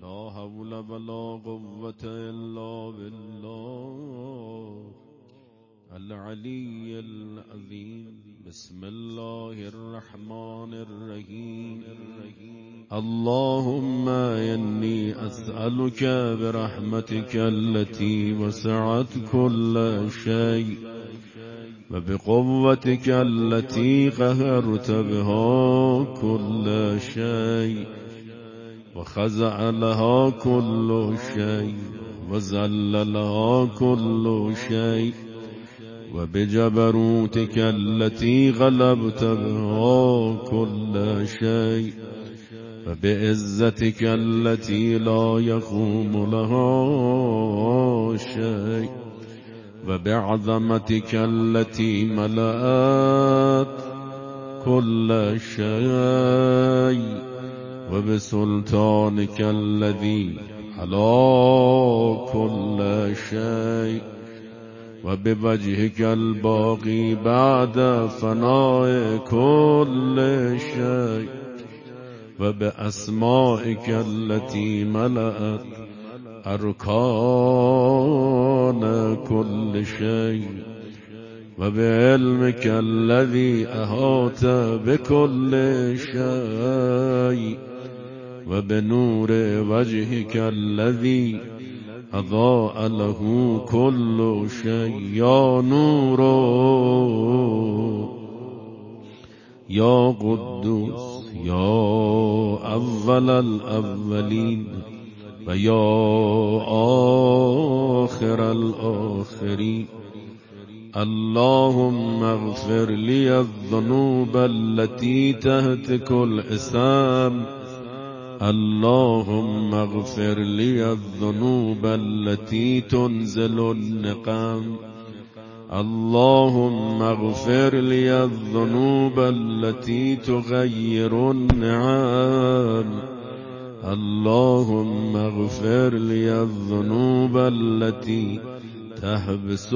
لا حول ولا قوة إلا بالله العلي العظيم. بسم الله الرحمن الرحيم. اللهم إني أسألك برحمتك التي وسعت كل شيء وبقوتك التي قهرت بها كل شيء وخزع لها كل شيء وذل لها كل شيء، وبجبروتك التي غلبت بها كل شيء، وبعزتك التي لا يقوم لها شيء، وبعظمتك التي ملأت كل شيء، وبسلطانك الذي على كل شيء، وبوجهك الباقي بعد فناء كل شيء، وبأسمائك التي ملأت أركان كل شيء، وبعلمك الذي أحاط بكل شيء، وبنور وجهك الذي أضاء له كل شيء. يا نور يا قدوس يا أول الأولين ويا آخر الآخرين. اللهم اغفر لي الذنوب التي تهتك الإسام. اللهم اغفر لي الذنوب التي تنزل النقام. اللهم اغفر لي الذنوب التي تغير النعام. اللهم اغفر لي الذنوب التي تحبس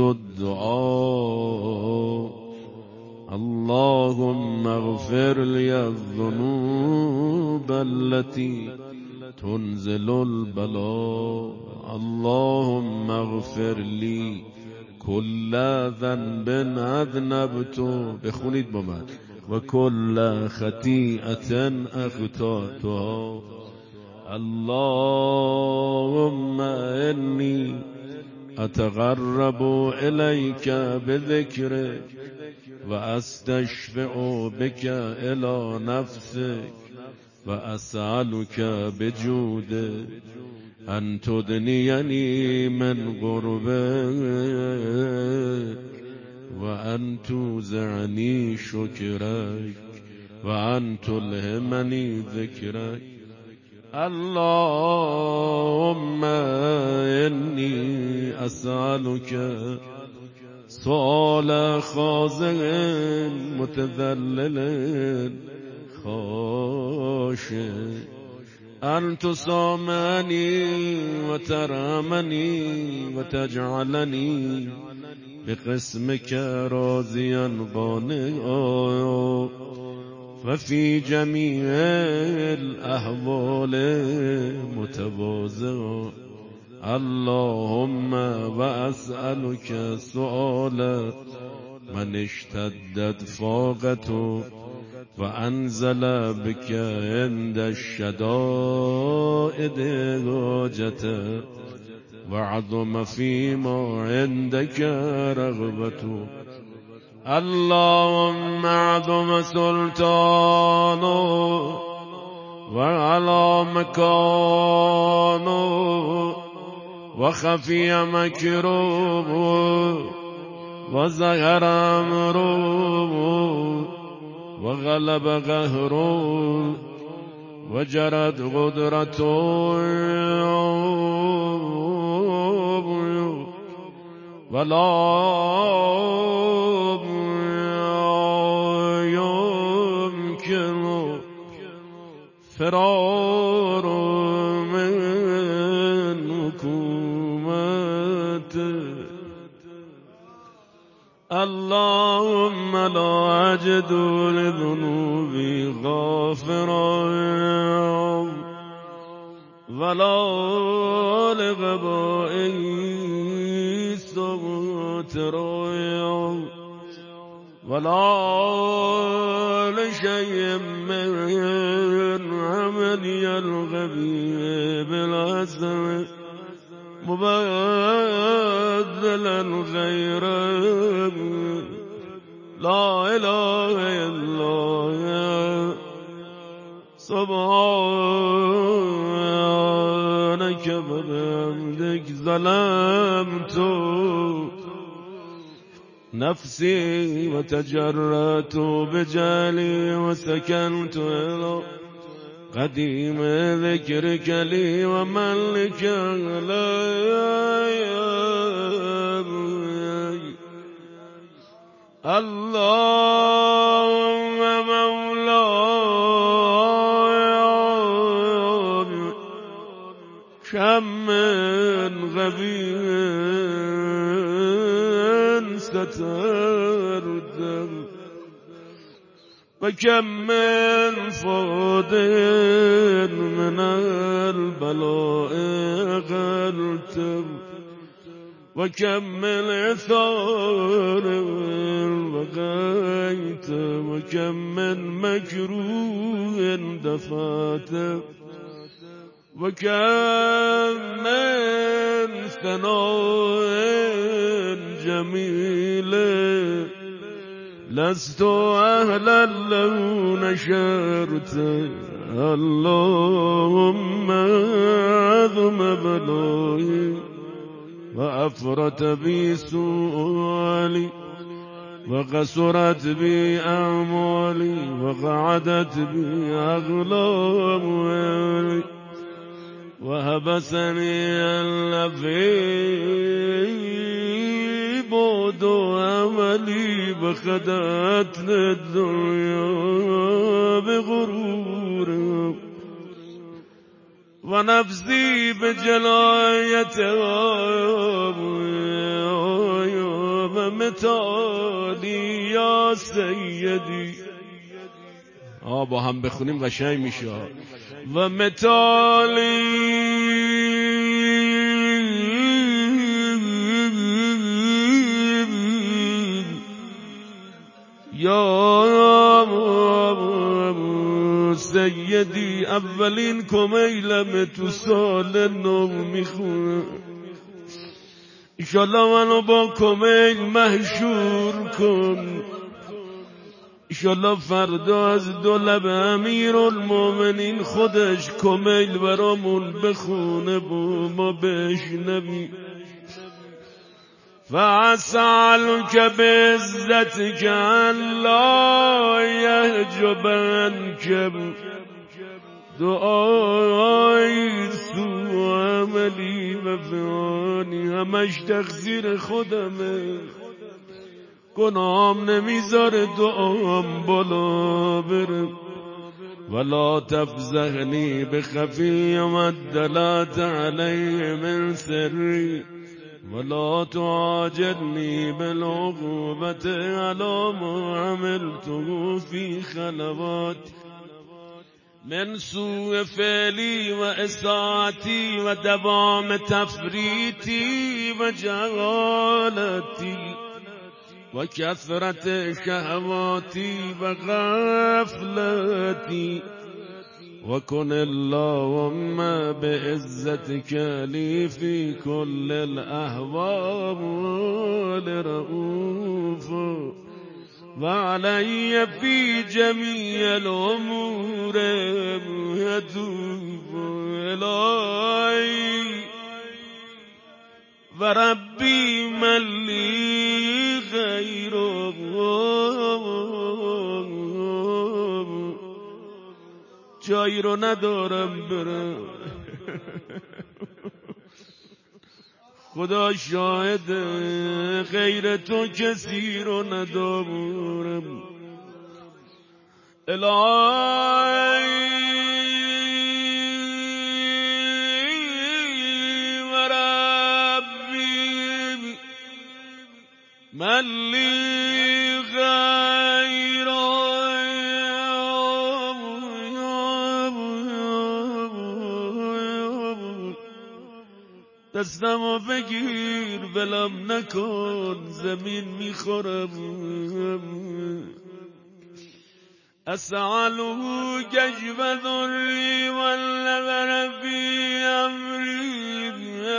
الدعاء. اللهم اغفر لي الذنوب التي تنزل البلاء. اللهم اغفر لي كل ذنب أذنبت بخونید با من وكل خطيئة أخطأتها. اللهم إني أتقرب إليك بذكرك وأستشفع بك إلى نفسك وأسألك بجودك أن تدنيني من قربك وأن توزعني شكرك وأن تلهمني ذكرك. اللهم إني أسألك سؤال خاضع متذلل خاشع أن تسامحني وترحمني وتجعلني بقسمك راضيا قانعا وفي جميع الأحوال متواضعا. اللهم وأسألك سؤال من اشتدت فاقته وأنزل بك عند الشدائد حاجته وعظم فيما عندك رغبته. اللهم عظم سلطانه وعلى مكانه وخفي مكروه وظهر أمره وغلب قهره وجرت قدرته ولا يمكن فرار من حكومته. اللهم لا أجد لذنوبي غافرا ولا لغبائي صوت رويا ولا لشيء من عملي الغبي بالعزم مبدلا غيره لا إله إلا الله سبحانك وبحمدك ظلمت نفسي وتجرأت بجهلي وسكنت إلى قديم ذكرك لي وملك علي اللهم مولاي كم من غبي سترت وكم من فاض من البلاء غلت وكم من عثار بغيت وكم من مكروه دفعت وكم من ثناء جميل لست أهلا لو نشرت اللهم عظم بلاي وأفرت بي سؤالي وقصرت بي أعمالي وقعدت بي أغلامي وهبسني الذي بعد أملي بخدت الدنيا بغرور ونفسي بجلايتها ومثالي يا سيدي با هم بخونیم قشنگ میشه و مثالی یا سیدی اولین کمیلم تو سال نو میخونه انشالله منو با کمیل محشور کن انشالله فردا از دو لب امیرالمومنین خودش کمیل برامون بخونه با ما بشنوی فأسألك بعزتك أن لا يحجب عنك دعای سو عملی و فعالی همش تقصیر خودمه گناهم نمیذاره دعام بالا بره ولا تفزهنی بخفی مدلت علی من سری ولا تعاجلني بالعقوبة على ما عملته في خلوات من سوء فعلي وإساءتي ودوام تفريطي وجهالتي وكثرة شهواتي وغفلتي وكن اللهم بعزتك لي في كل الأحوال رؤوفا وعلي في جميع الأمور يتوب إلي وربي من لي غيره جایی رو ندارم برم خدا شاهد غیر تو کسی رو ندارم الهی و ربی من لی دستمو بگیر ولم نکن زمین میخورم اسأله کشف ضری والنظر فی امری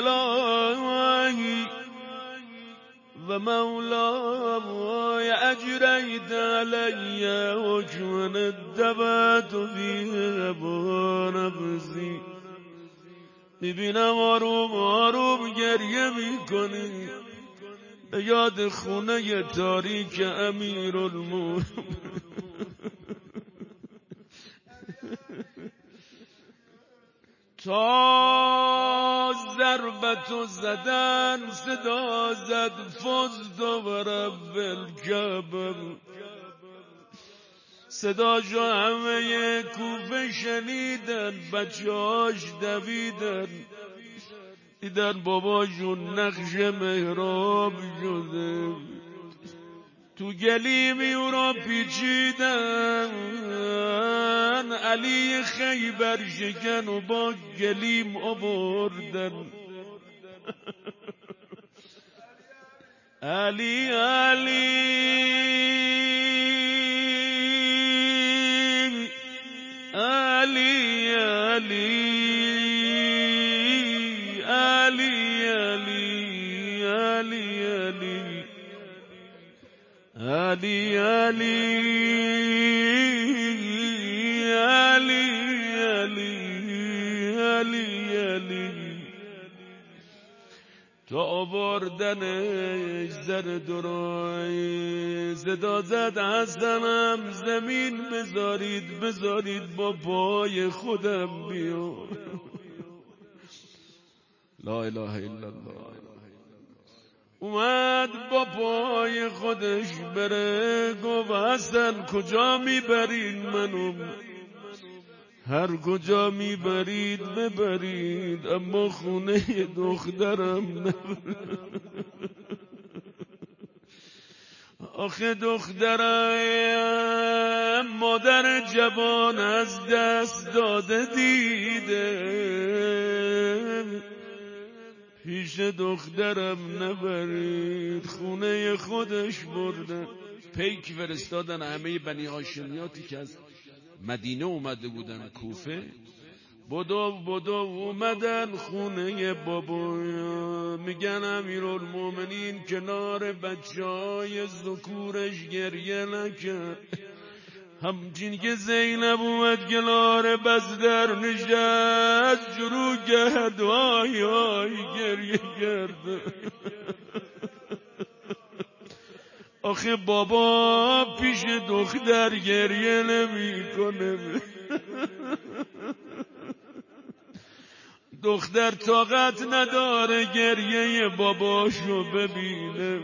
الهی و مولاي اجریت علی حکما اتبعت فی هوی نفسی. میبینم آروم آروم گریه میکنی به یاد خونه تاریک امیرالمومنین. تا ضربتو زدن صدا زد فزت و رب الکعبه. صداشو همه کوفه شنیدن، بچه‌هاش دویدن، دیدن باباشون نقش محراب شده، تو گلیمی او را پیچیدن، علی خیبر شکن و با گلیم آوردن. علی علی علی علی علی علی علی علی علی تا آوردنش زر درای صدا زد حسنم زمین بذارید بذارید با پای خودم بیام. لا اله الا الله. اومد با پای خودش بره، گفت حسن کجا میبرید منو؟ هر کجا میبرید ببرید اما خونه دخترم نبرید. آخه دخترم مادر جوان از دست داده دیدم، پیش دخترم نبرید خونه خودش بردن. پیک فرستادن همه بنی هاشمیاتی که از مدینه اومده بودن کوفه، بدو اومدن خونه بابا. میگن امیرالمومنین کنار بچهای ذکورش گریه نکرد، همچین که زینب اومد کنار بزدر نشست شروع کرد وای وای گریه کرد. آخه بابا پیش دختر گریه نمی کنه. دختر طاقت نداره گریه باباشو ببینه.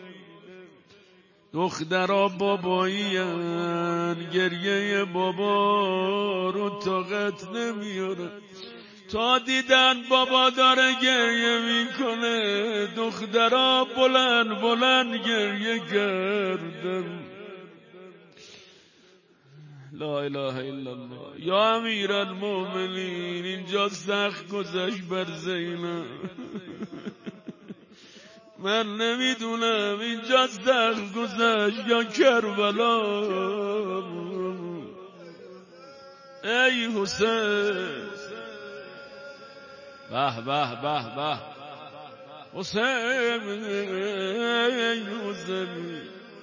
دخترها بابایین گریه بابا رو طاقت نمیاره. تا دیدن بابا داره گریه میکنه دخترها بلند بلند گریه کردن. لا اله الا الله. یا امیرالمومنین اینجا سخت گذشت بر زینب. من نمیدونم اینجا سخت گذشت یا کربلا. ای حسین به به به به حسین حسین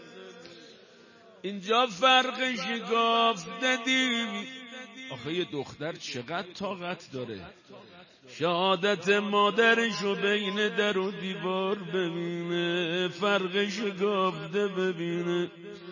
اینجا فرق شگافته دیدی. آخه یه دختر چقدر طاقت داره؟ شهادت مادرشو بین در و دیوار ببینه، فرق شگافته ببینه،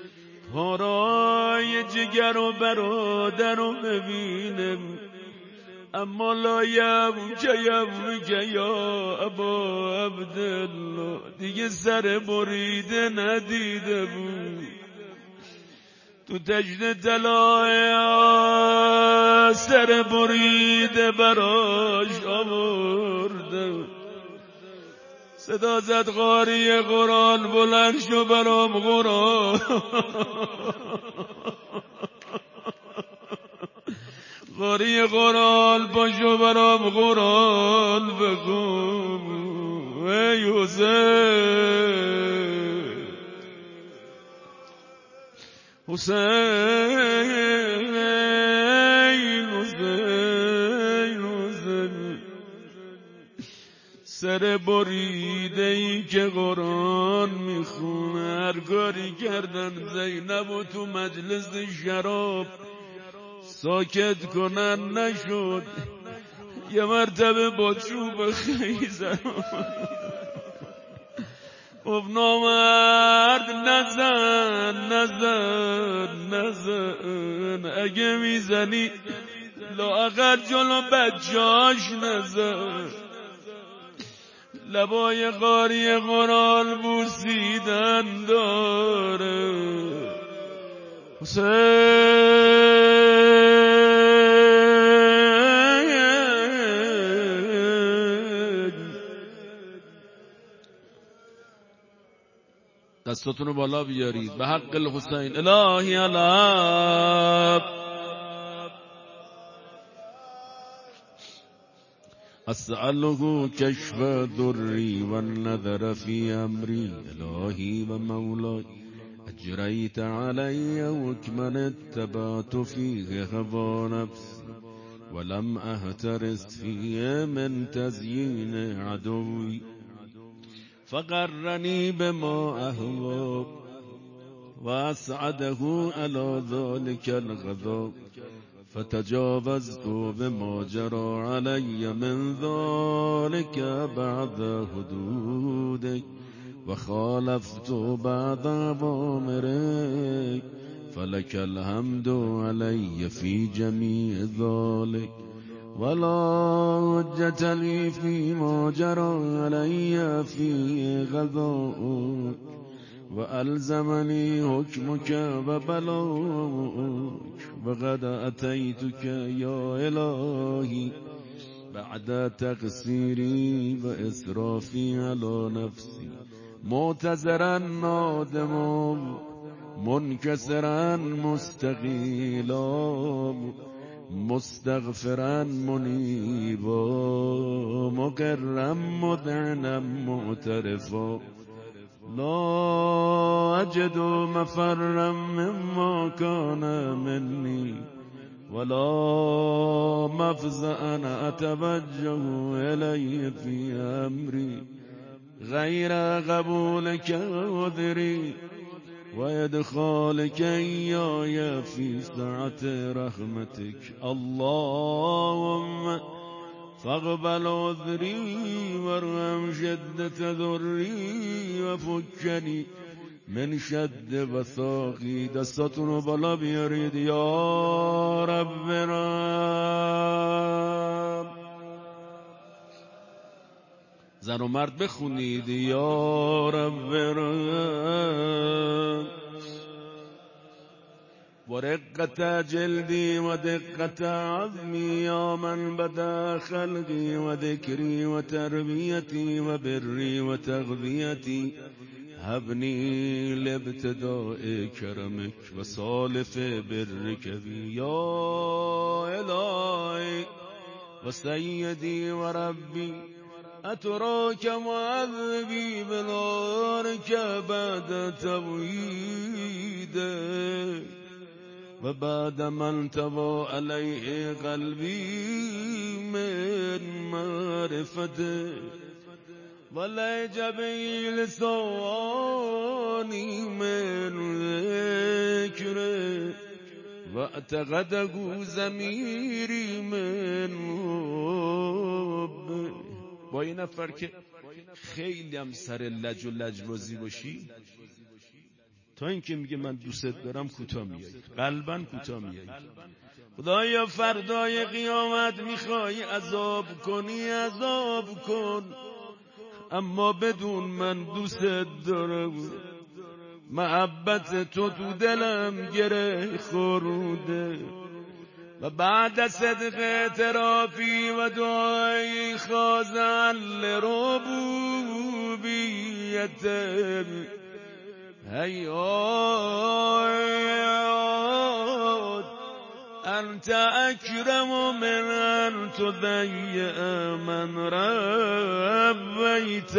پارای جگر و برادر رو ببینه. اما لا یبک یا ابا عبدالله دیگه سر بریده ندیده بود. تو تجد طلای سر بریده براش آورده. صدا زد قاری قرآن بلند شو برام قرآن. قاری قرال باشو برام قرال بگو ای حسین حسین سر بریده ای که قرآن میخونه هر کاری کردن زینب و تو مجلس شراب ساکت کنن نشد یه مرتبه با چوب خیزن خب نامرد نزن اگه میزنی لااقل جلو بچه‌اش نزن لبای قاری قرآن بوسیدن داره حسین دستاتونو بالا بیارید به حق الحسین الهی علب أسأله كشف ضري والنذر في أمري إلهي ومولاي أجريت علي وكمن اتبعت فيه هوى نفسي ولم أهترس فيه من تزيين عدوي فقرني بما أهوى وأسعده على ذلك الغضب فتجاوزت بما جرى علي من ذلك بعد حدودك وخالفت بعد أوامرك فلك الحمد علي في جميع ذلك ولا حجة لي فيما جرى علي في غضاؤك وألزمني حكمك وبلاؤك وقد أتيتك يا إلهي بعد تقصيري وإسرافي على نفسي معتذرا نادما منكسرا مستقيلا مستغفرا منيبا مقرا مذعنا معترفا لا أجد مفرا مما كان مني ولا مفزعا أتوجه إليه في أمري غير قبولك عذري وإدخالك إياي في سعة رحمتك اللهم فاقبل عذري وارحم شدة ضري وفكني من شد وثاقي دستاتونو بالا بیارید یا رب رب زن و مرد بخونید یا رب رب ورقة جلدي ودقة عظمي يا من بدا خلقي وذكري وتربيتي وبري وتغذيتي هبني لابتداء كرمك وصالف برك بي يا إلهي وسيدي وربي أتراك معذبي بنارك بعد تبويدك وبعد ما انتوى عليه قلبي من معرفته ولجبي لساني من ذكره واعتقده ضمیری من حبه با این نفر که خیلی هم سر لج و لجبازی باشی تا اینکه میگه من دوست دارم کوتاه میای قلباً کوتاه میای خدایا فردای قیامت میخوای عذاب کنی عذاب کن اما بدون من دوست دارم محبت تو دلم گره خورده و بعد صدق اعترافی و دعای خاضع لربوبیت هیات انت اکرم من ان تضیع من ربیت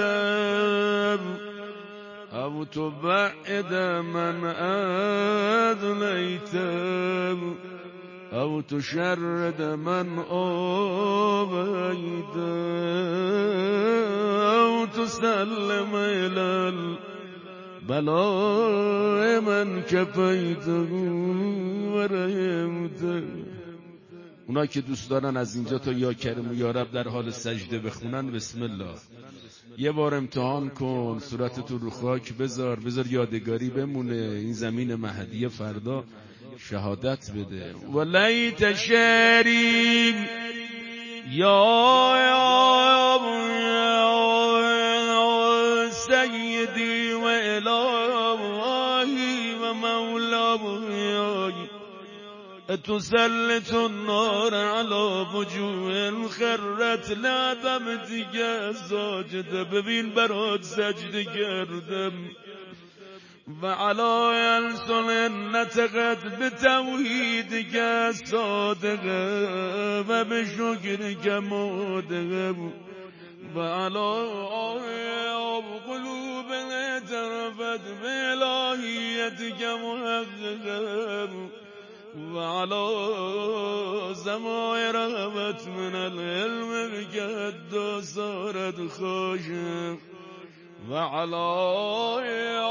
او تبعد من ادلیت او تشرد من آبیت او تسلم الى البلاء من کفیت و رحمت. اونا که دوست دارن از اینجا تا یا کریم و یا رب در حال سجده بخونن، بسم الله. یه بار امتحان کن، صورتتو رو خاک بذار یادگاری بمونه. این زمین مهدی فردا شهادت بده. ولیت شعری یا سیدی و الهی و مولای تسلط النار على وجوه خرت لعبم دیگه ساجده. ببین برات سجده کردم و علی السن نطقت به توحید که صادقه و به شکر که مادقه و علی قلوب اعترفت به الهیت که محققه و علی زمایر رغبت من العلم بکد صارت خوشم و علی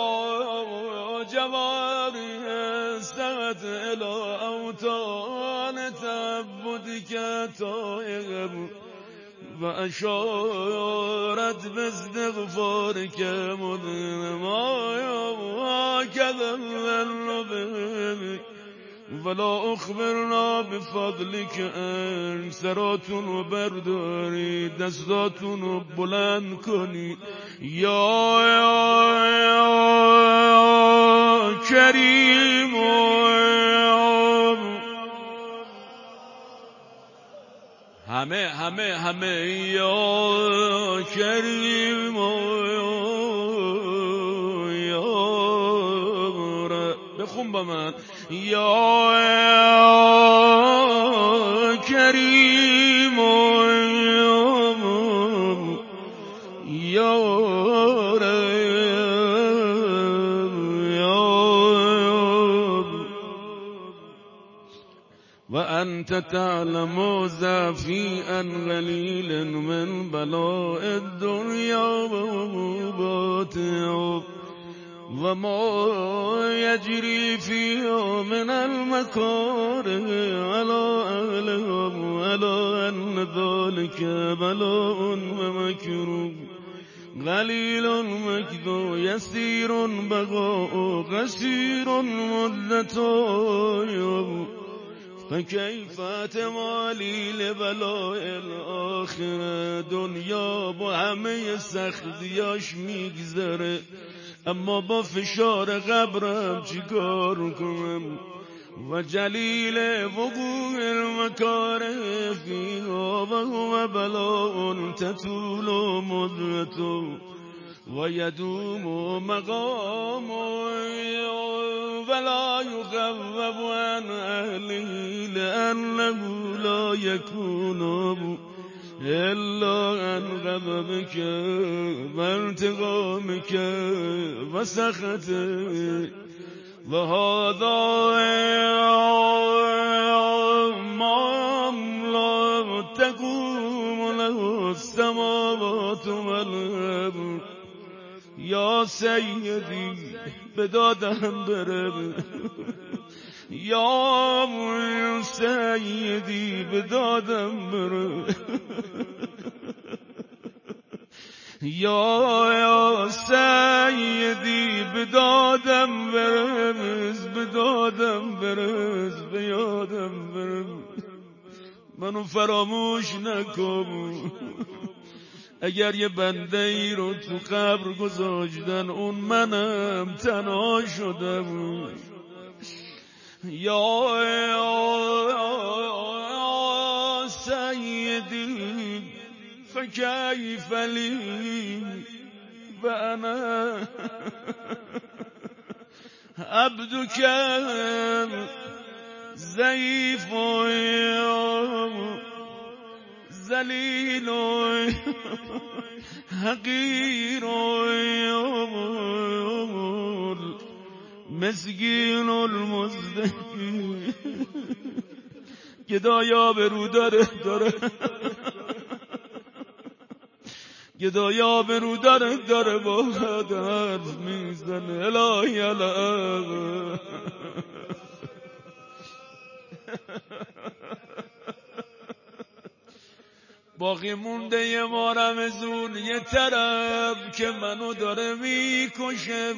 جواری استغت الى اوتان تعبد که طایق و اشارت باستغفار که مدن ما کذل به ولا اخبرنا بفضلك ان سراتون رو برداری، دستاتون رو بلند کنی یا کریم. همه یا کریم بخون با من یا کریم یا و انت تعلم ضعفی قلیل من بلاء الدنیا و باطع و ما یجری فیها من المکاره علی اهلهم علی ان ذلك بلاء و مکروه قلیل مکث یسیر بقاء قصیر مدت فکیف تمالی لبلاء الاخره. دنیا با همه سختیاش میگذره، اما با فشار قبرم چیکار کنم؟ و جلیل وقوع المکاره فیها و هو بلاء تطول مدته و یدوم مقام ولا یخفف عن اهله لانه لا یکون الا عن غضبك و انتقامك و سخطك و هذا ما لا تقوم له السماوات والارض. یا سیدی به دادم برم، یا سیدی به دادم برم، یا سیدی به دادم برس، به دادم برس، به یادم برس. منو فراموش نکن. اگر یه بنده ای رو تو قبر گذاشتن اون منم، تنها شدم. یا سیدی فکیف لی و انا ضعیف و ذلیل و حقیر و مسکین المزدکی گدایا برو داره گدایا برو داره با حرف میزنه الهی الهی باقی مونده یه مارمزون یه طرف که منو داره میکشه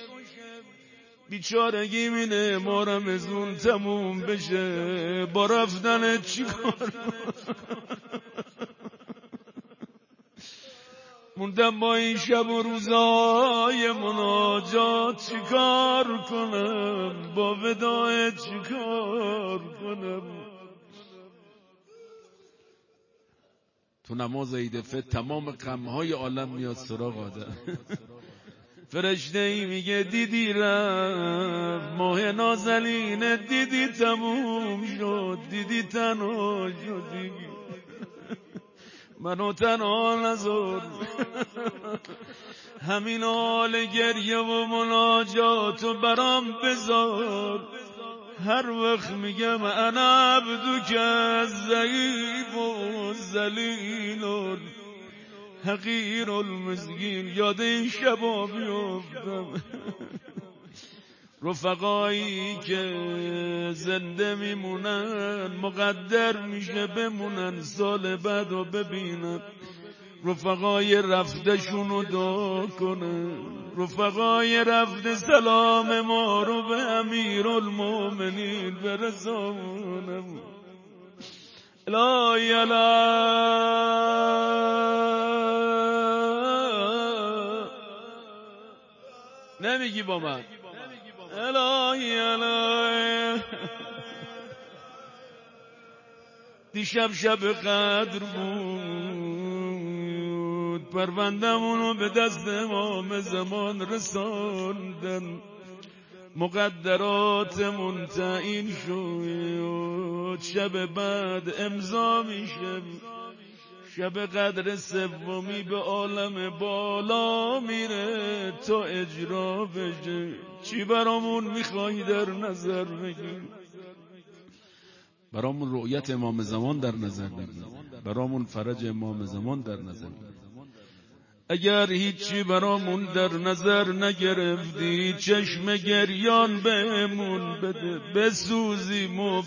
بیچارگی مینه مارمزون تموم بشه با رفتن چی کار موندم با این شب و روزای مناجات چی کار کنم با وداع چی کار کنم تو نماز عید فطر تمام غمهای عالم میاد سراغ آدم فرشته ای میگه دیدی رفت ماه نازنین دیدی تموم شد دیدی تنها شدی منو تنها نذار همین حال گریه و مناجات و برام بذار هر وقت میگم انا عبدک ضعیف و ذلیل حقیر المسکین یاد این شبا بیافتم رفقایی که زنده میمونن مقدر میشه بمونن سال بعد و ببینن رفقای رفتشونو دعا کنن رفقای رفت سلام ما رو به امیرالمومنین برسونم الهی نمیگی با من الهی الهی دیشب شب قدر بود پروندمونو به دست امام زمان رساندن مقدراتمون تعیین شد شب بعد امضا میشه شب قدر سومی به عالم بالا میره تا اجرا بشه چی برامون میخوای در نظر بگیر برامون رؤیت امام زمان در نظر بگیر برامون فرج امام زمان در نظر بگیر اگر هیچی برامون در نظر نگرفتی چشم گریان بهمون بده بسوزیم و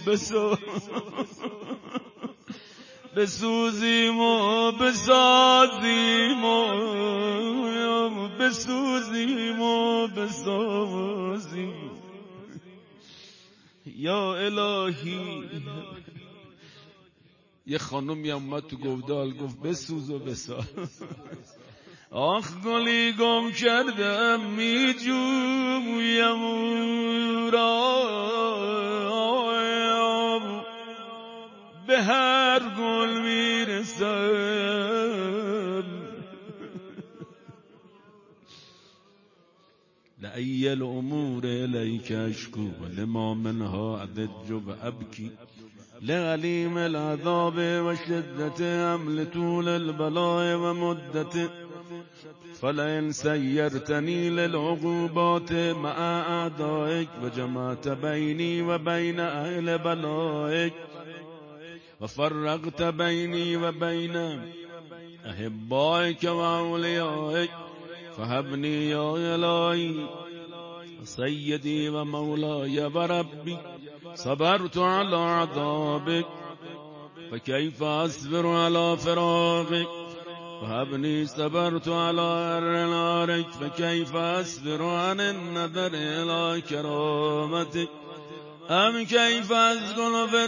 بسوزیم و بسازیم و بسوزیم و بسازیم یا الهی یه خانومی اومد تو گودال گفت بسوز و بساز آخ گلی گم کردم می جویم را به هر گل میرسم لأی الامور الیک اشکو لما منها ادج و ابکی لعلیم العذاب و شدت حمل طول البلاء و مدت فلئن سیرتنی للعقوبات مع اعدائک و جمعت بینی و بین اهل بلائک و فرقت بینی و بین احبائک و اولیائک فهبنی یا الهی سیدی و مولای و ربی صبرت على عذابک فكيف اصبر على فراقك وهبني صبرت على نارك فكيف اصبر عن النظر الى كرامتك ام كيف اسكن في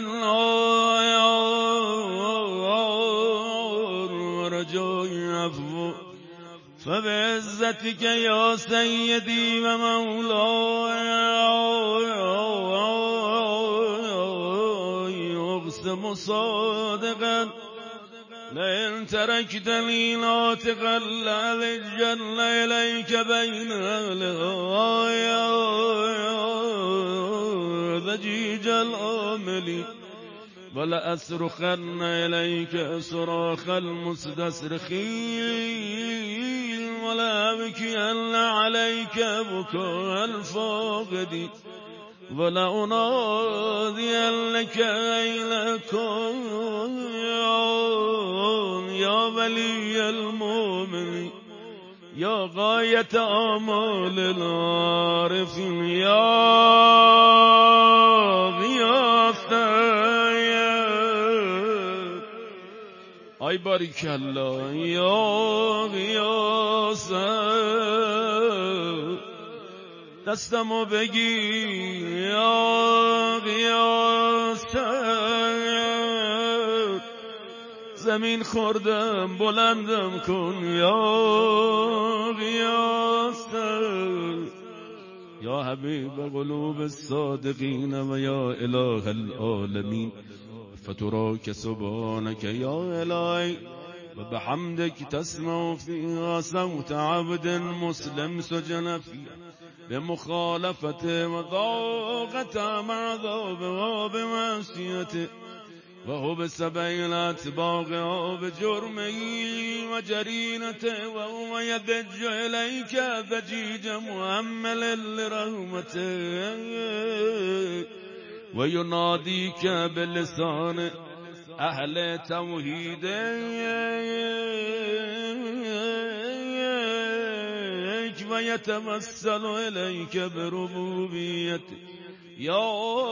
النار ورجاء عفو فبعزتك يا سيدي ومولاي اقسم صادقا لئن تركتني ناطقا لألجن إليك بين ضجيج الآمل ولأصرخن إليك صراخ المستصرخين ولا أبكين عليك بكاء الفاقد ولا أنادينك أين كنت يا ولي المؤمن يا غاية آمال العارفين يا غياث ای باریک الله یا غیاث دستمو بگیر یا غیاث زمین خوردم بلندم کن یا غیاث یا حبیب قلوب الصادقین و یا اله العالمین فتراك سبحانك يا إلهي وبحمدك تسمع فيها صوت عبد مسلم سجن فيها بمخالفته وضاقته مع ذنبه بمعصيته وهو بسبيل أتباعه بجرمه وجرينته وهو يدج إليك ضجيج مؤمل لرحمته ويناديك بلسان أهل توحيدك ويتمثل إليك بربوبيتك يا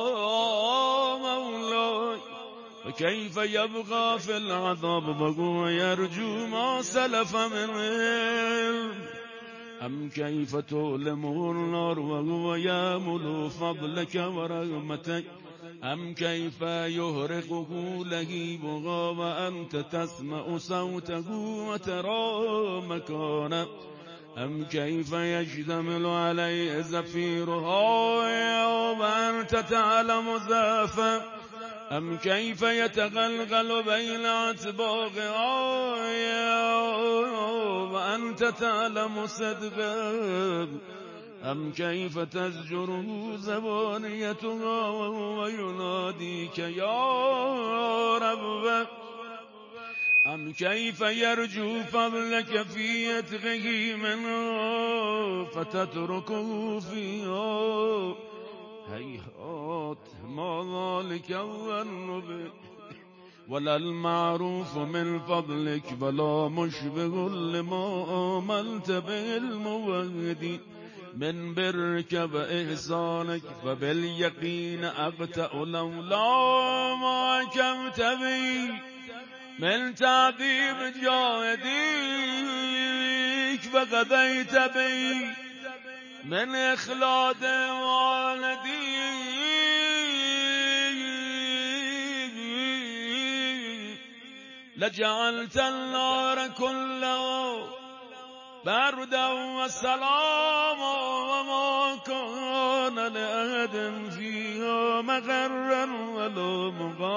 مولاي وكيف يبقى في العذاب وهو يرجو ما سلف من علم أم كيف تؤلمه النار وهو يامل فضلك ورحمتك أم كيف يهرقه لهيبها وأنت تسمع صوته وترى مكانه أم كيف يشتمل عليه زفيرها وأنت تعلم زافه أم كيف يتغلغل بين أتباعها وأنت تعلم صدقه أم كيف تزجره زبانيتها وهو يناديك يا رب أم كيف يرجو فضلك في يتغه منه فتتركه فيها هيهات ما ذلك الظن به ولا المعروف من فضلك ولا مشبه لما آملت به الموحدين من برك وإحسانك فباليقين أبتأ لولا ما حكمت بي من تعذيب جاهديك وقضيت بي من إخلاد والديك لجعلت النار كلها بردا وسلاما وما كان لأحد فيها مغرا ولا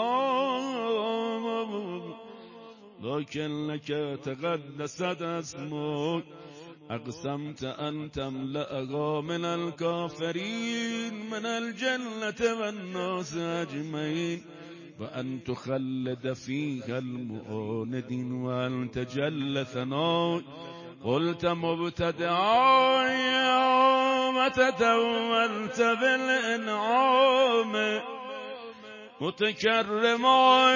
مقام لكن لك تقدست اسمك أقسمت أن تملأها من الكافرين من الجنة والناس أجمعين وأن تخلد فيها المؤاندين وأن تجل ثناء قلت مبتدعا يوم تتولت بالإنعام متكرما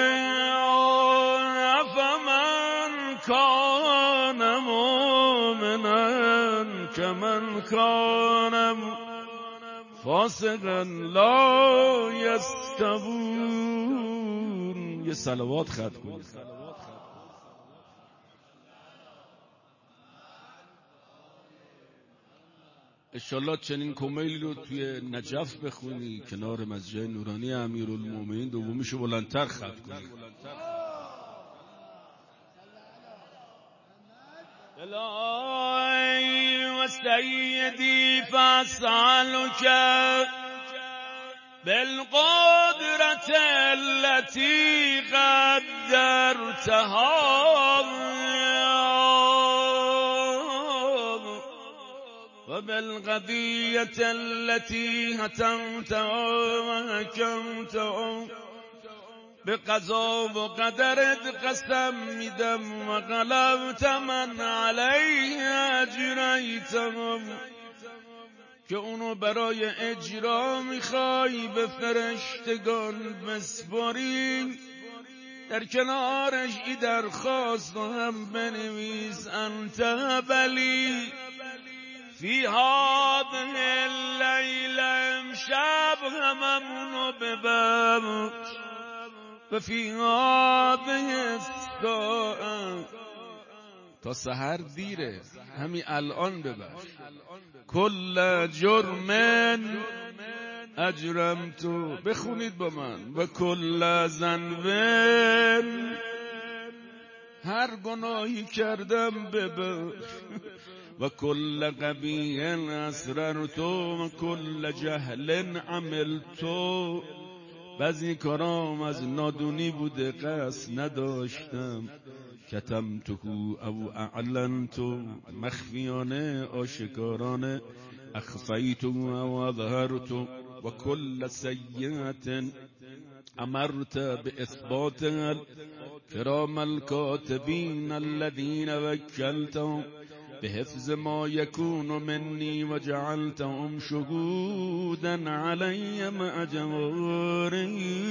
فمن كان مؤمنا كمن كان فاسقا لا يستوون. یه صلوات ختم کنید. انشالله چنین کمیلی رو توی نجف بخونی کنار مسجد نورانی امیرالمومنین، دومیشو بلندتر ختم کنی. الهی و سیدی فاسألک بالقدرة التي قدرتها وبالقضية التي هتمتها وحكمتها بقضا و قدرت قسم میدم و غلبت من علیه اجریتم که اونو برای اجرا میخوای به فرشتگان بسپاری. در کنارش ای درخواست هم بنویس انت بلی فی هذه اللیله، امشب هممونو ببخش و فی هذه الساعه، تا سحر دیره همین الان ببخش. کل جرم اجرمتو، بخونید با من، و کل ذنب، هر گناهی کردم ببخش، و کل قبیح اسررتو و کل جهل عملتو، بعضی کارام از نادونی بوده قصد نداشتم، کتمتو او اعلنتو، مخفیانه آشکارانه، اخفیتو او اظهرتو، و کل سیئت امرت باثباتها الكرام الكاتبین الذین وکلتهم بحفظ ما يكون مني وجعلتهم شهودا علي مع جواري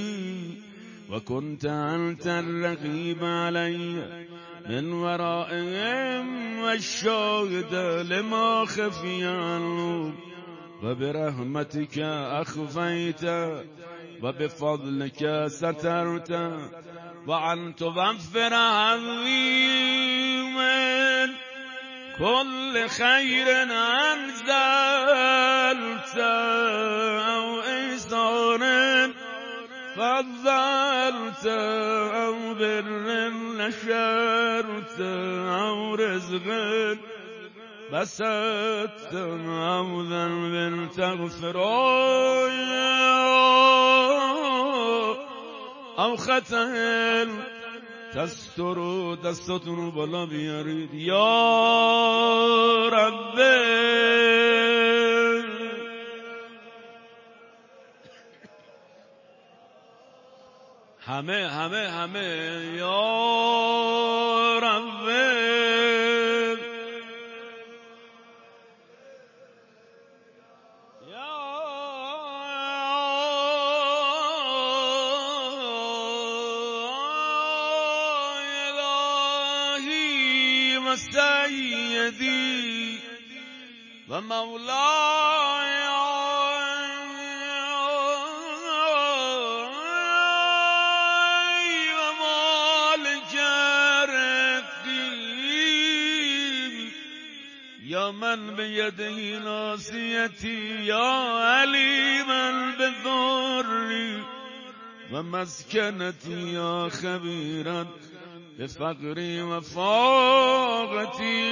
وكنت أنت الرقيب علي من ورائهم والشاهد لما خفي عنهم، وبرحمتك أخفيت وبفضلك سترت، وأن توفر عظيما كل خير أنزلت أو إحسان فضلت أو بر نشرت أو رزق بسطت أو ذنب تغفر أو خطأ تستر، دستاتون رو بالا بیارید. یا رب همه یا رب سیدی و مولای و مالک رقیب، یا من بیده ناصیتی، یا علیما بضری و مسکنتی، یا خبیرا بفقری و فاقتی،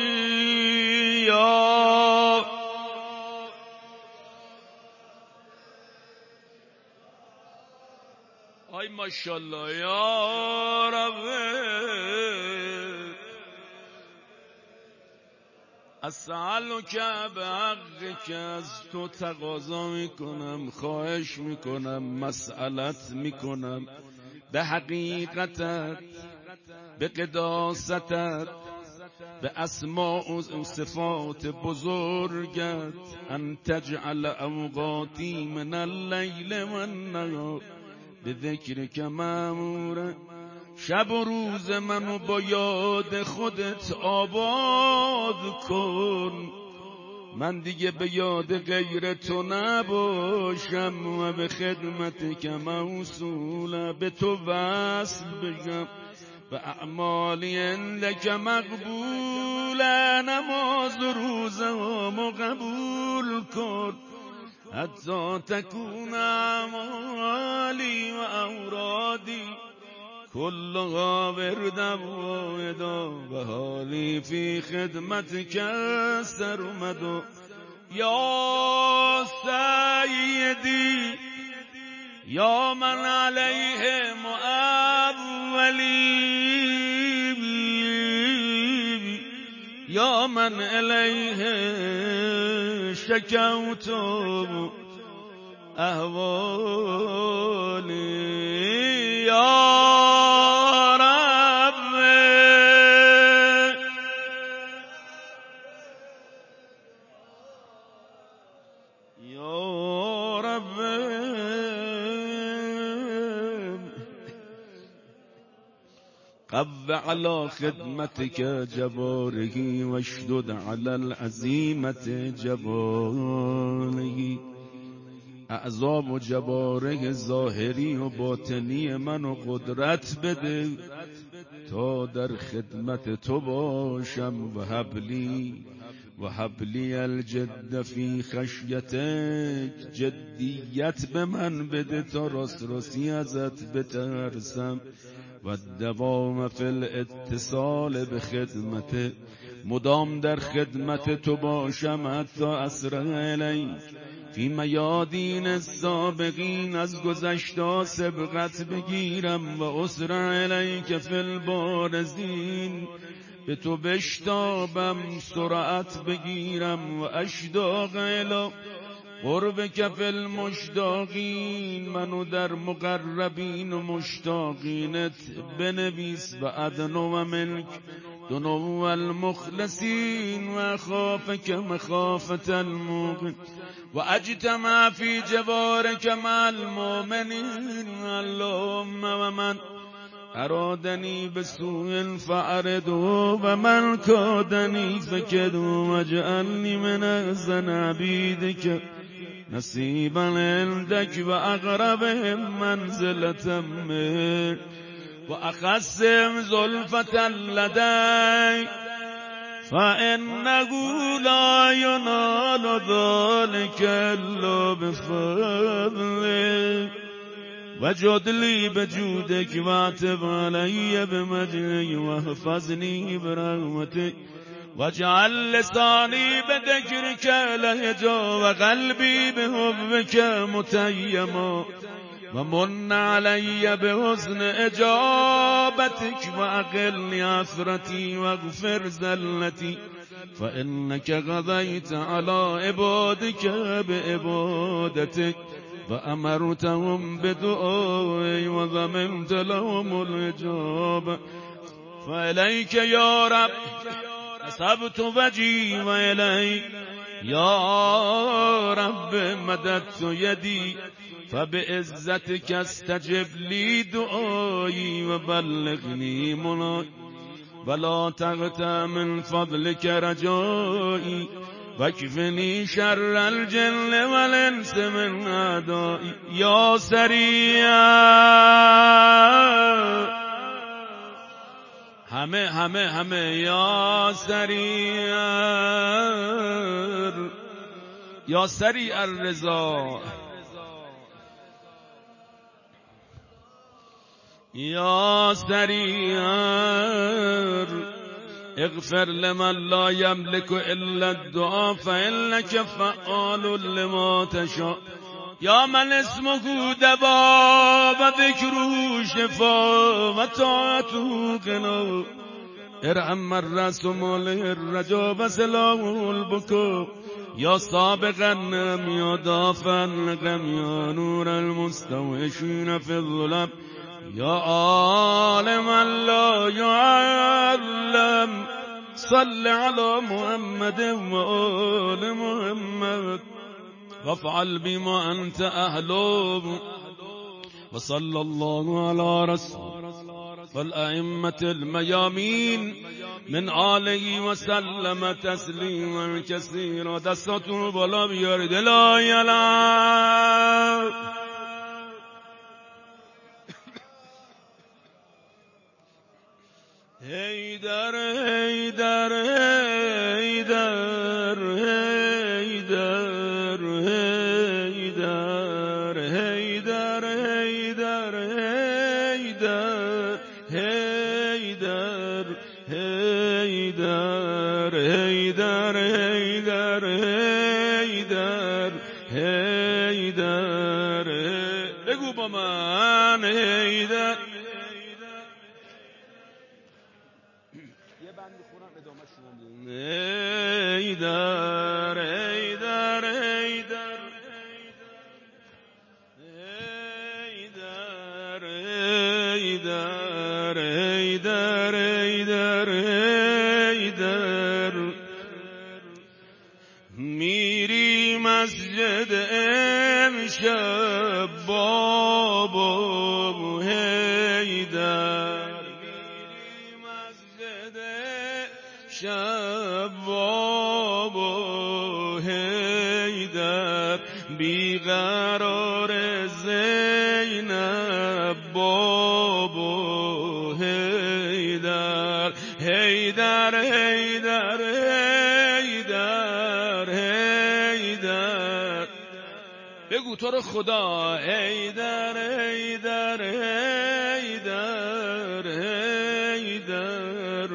یا آی ماشاءالله یا رب. اسألک بحقک، از تو تقاضا میکنم، خواهش میکنم، مسئلت میکنم به حقیقتت، به قداستت، به اسماء و صفات بزرگت، ان تجعل اوقاتی من اللیل و النهار به ذکرک معمورا، شب و روز منو با یاد خودت آباد کن، من دیگه به یاد غیر تو نباشم و به خدمت که موصوله، به تو وصل بشم و اعمالی اندک مقبوله، نماز و روزهامو قبول کن حتی تکون اعمالی و اورادی كلها وردا وودا و حالی فی خدمتک سرمد. یا سیدی یا من علیه مؤولی یا من الیه شکوت احوالی یا رب یا رب قو على خدمتك جباره واشدد على العزيمة جباره اعضاب و جباره ظاهری و باطنی منو قدرت بده تا در خدمت تو باشم و حبلی الجد فی خشیتک جدیت به من بده تا راست ازت بترسم و دوام فی الاتصال به خدمت مدام در خدمت تو باشم حتی اسرع الیک فی میادین السابقین از گذشته سبقت بگیرم و اسرع الیک فی البارزین به تو بشتابم سرعت بگیرم و اشتاق الی قربک فی المشتاقین منو در مقربین و مشتاقینت بنویس و ادنو منک دنو المخلصین و اخافک مخافة الموقن و اجتمع فی جوارک مع المؤمنین اللهم و من ارادنی بسوء فاعرضه و من کادنی فکده واجعلنی من احسن عبیدک نصیبا عندک و اقربهم منزلة منک و اخصهم زلفة لدیک فإنه لا ينال ذلك إلا بفضلك وجد لي بجودك واعتب علي بمجدك واحفظني برحمتك واجعل لساني بذكرك لهجا وقلبي بحبك متيما ومن علي بحسن اجابتك واقل عثرتي واغفر زلتي فانك قضيت على عبادك بعبادتك وامرتهم بدعائي وضمنت لهم الاجابه فاليك يا رب نصبت وجهي واليك يا رب مددت يدي فبعزتك استجب لي دعائي وبلغني مناي ولا تقطع من فضلك رجائي واكفني شر الجن والانس من اعدائي يا سريع همه یا سریع الرضا یا سریع اغفر لمن لا يملك الا الدعاء فانك فعال لما تشاء یا من اسمه دوا و ذکره شفا و طاعته غنا ارحم من رأس ماله الرجا و سلامه البكاء یا سابق النعم یا دافع النقم یا نور المستوحشین في الظلم یا عالما لا يعلم صل على محمد و آل محمد وافعل بما أنت أهله وصلى الله على رسول والأئمة الميامين من آله وسلم تسليما كثيرا دستاتون بالا بیارید لا يلا هیدر هیدر هیدر هیدر هیدر هیدر هیدر هیدر هیدر هیدر هیدر هیدر هیدر بگو با من هیدر یه بند ایدر ایدر ایدر ایدر ایدر ایدر ایدر ایدر میری مسجد امشب بابا ایدر میری مسجد شب بابا ایدر بیقرار زینب بابا ایدر ایدر ایدر ایدر ایدر بگو تو رو خدا ایدر ایدر ایدر ایدر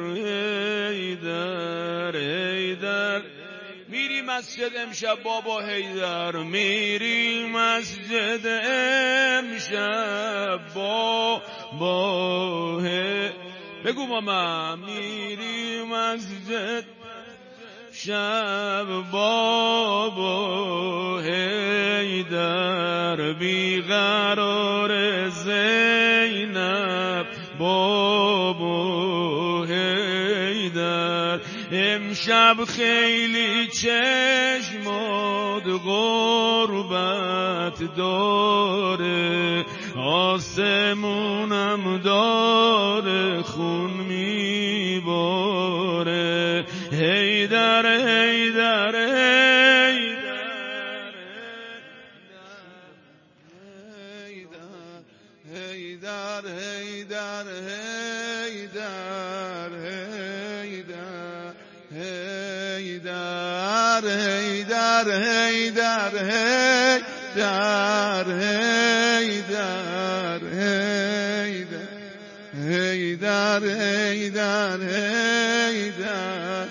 ایدر ایدر میری مسجد امشب بابا حیدر میری مسجد امشب بابا بگو با من میری مسجد شب بابا حیدر بیقرار زینب بابا حیدر امشب خیلی چشمات غربت داره آسمونم داره خون میباره حیدر حیدر حیدر حیدر حیدر حیدر حیدر حیدر حیدر حیدر حیدر حیدر حیدر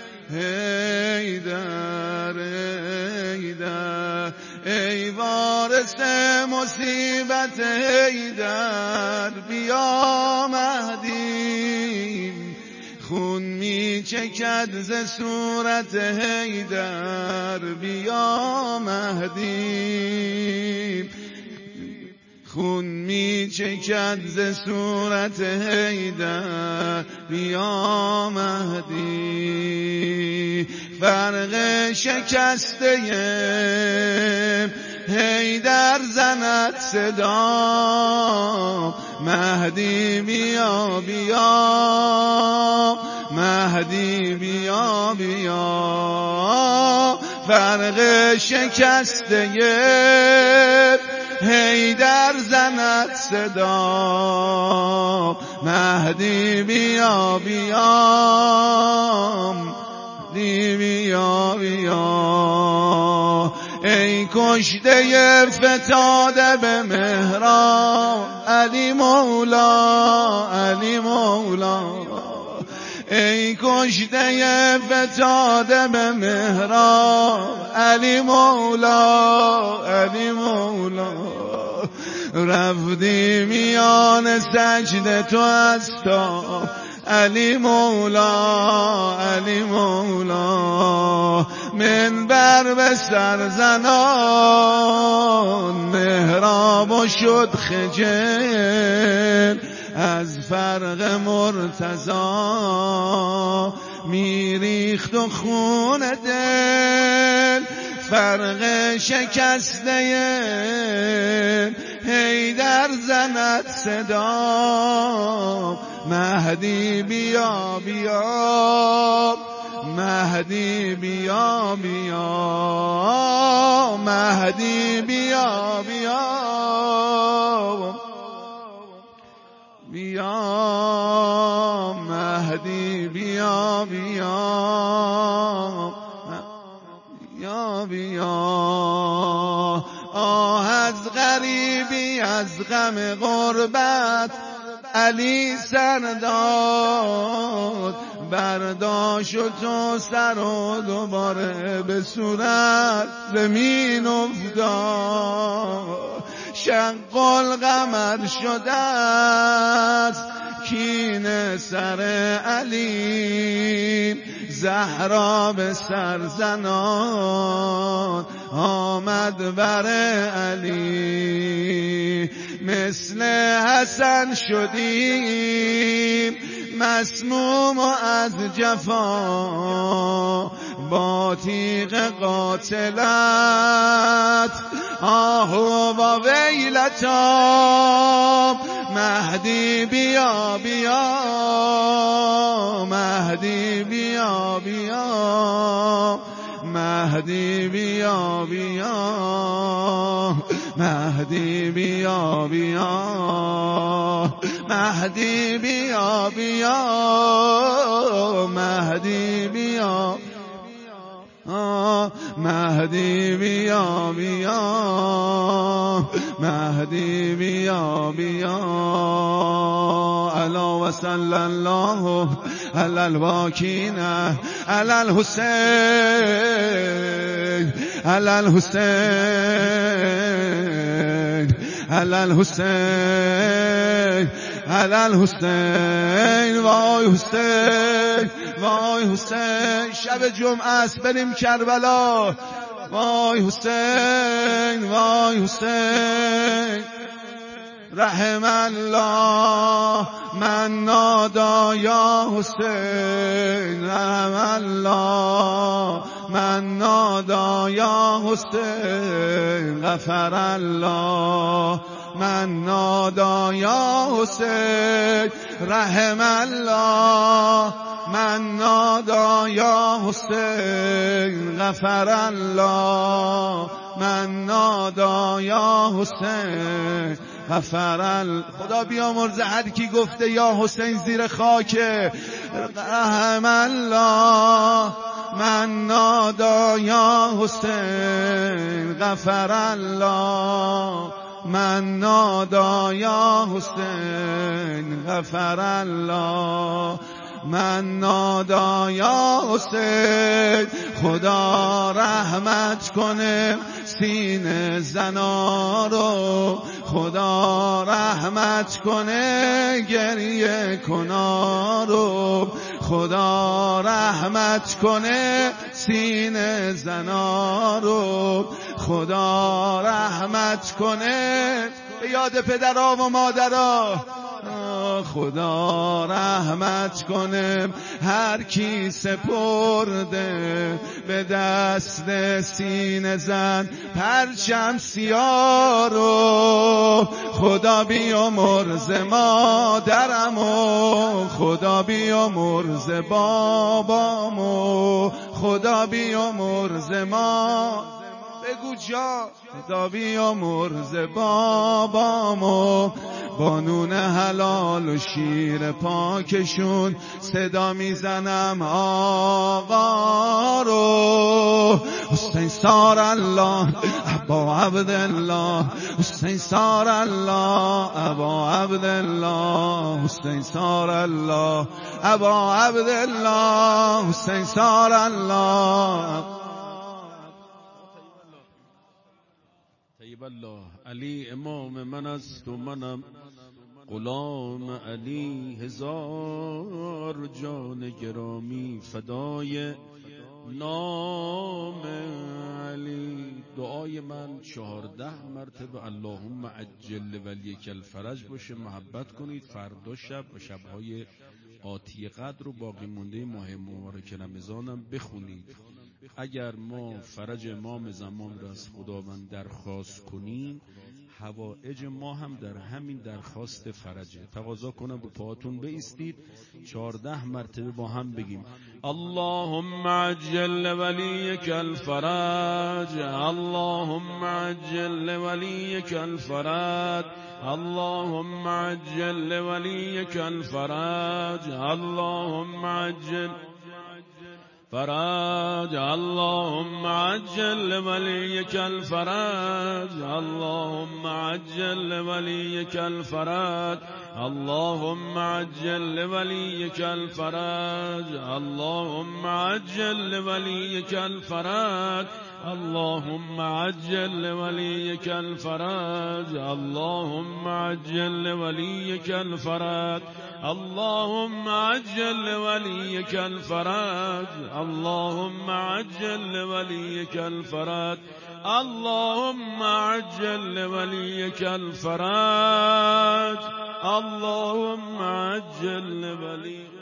حیدر حیدر ای وارث مصیبت حیدر بیا مهدی خون می چکد ز صورت حیدر بیا مهدی خون می چکد ز صورت حیدر بیا مهدی فرق شکسته حیدر زند صدا مهدی بیا بیا مهدی بیا بیا فرق شکسته حیدر زند صدا مهدی بیا بیا مهدی بیا بیا ای کشته فتاده به مهراب علی مولا علی مولا ای کشته فتاده به مهراب علی مولا علی مولا رفتی میان سجده تو از تا علی مولا علی مولا منبر به سر زنان محراب و شد خجل از فرق مرتضی میریخت و خون دل فرق شکسته حیدر زند صدا مهدی بیا بیا مهدی بیا بیا مهدی بیا بیا بیا مهدی بیا بیا بیا بیا آه از غریبی از غم غربت علی سر داد برداشت و تو سر و دوباره به صورت زمین افتاد شق القمر شده است کینه سر علی، زهرا به سرزنان آمد بر علی. مثل حسن شدیم مسموم و از جفا، با تیغ قاتلت آهو و ویلتا. مهدی بیا بیا، مهدی بیا بیا، مهدی بیا بیا، مهدی بیا بیا، مهدی بیا بیا، مهدی بیا، مهدی بیا بیا، مهدی بیا بیا. الا و صلی الله علی الواکین علی الحسین، علی الحسین، علی الحسین، علی الحسین. وای حسین، وای حسین. شب جمعه است بریم کربلا. وای حسین، وای حسین. رحم الله من نادا یا حسین، رحم الله من نادا یا حسین، غفر الله من نادا یا حسین، رحم الله من نادا یا حسین، غفر الله من نادا یا حسین، غفر. خدا بیامرزه هر کی گفته یا حسین زیر خاکه. رحم الله من نادا یا حسین، غفر الله من نادا یا حسین، غفر الله من نادا یا حسین. خدا رحمت کنه سینه زنا رو، خدا رحمت کنه گریه کنا رو، خدا رحمت کنه سینه زنا رو، خدا رحمت کنه به یاد پدرها و مادرها. خدا رحمت کنه هر کی سپرده به دست سینه زن پرچم سیاه رو. خدا بیامرز مادرمو، خدا بیامرز بابامو، خدا بیامرز ما. بگو جا. خدا بیامرز بابامو، با نون حلال و شیر پاکشون صدا میزنم آقا رو. حسین سار الله ابا عبدالله، حسین سار الله ابا عبدالله، حسین سار الله ابا عبدالله، حسین سار الله. طیب الله. علی امام من است و منم غلام علی. هزار جان گرامی فدای نام علی. دعای من 14 مرتبه اللهم عجل ولیک الفرج باشه. محبت کنید فردا شب و شبهای آتی قدر و باقی مونده ماه مبارک رمضانم بخونید. اگر ما فرج امام زمان را از خداوند درخواست کنیم، حوائج ما هم در همین درخواست فرجه. تقاضا کنم رو پاهاتون بایستید 14 مرتبه با هم بگیم اللهم عجل ولیک الفرج، اللهم عجل ولیک الفرج، اللهم عجل ولیک الفرج، اللهم عجل فرج، اللهم عجل ولیک الفرج، اللهم عجل ولیک الفرج، اللهم عجل ولیک الفرج، اللهم عجل ولیک الفرج، اللهم عجل لوليك الفرج، اللهم عجل لوليك الفرج، اللهم عجل لوليك الفرج، اللهم عجل لوليك الفرج، اللهم عجل لوليك الفرج، اللهم عجل لوليك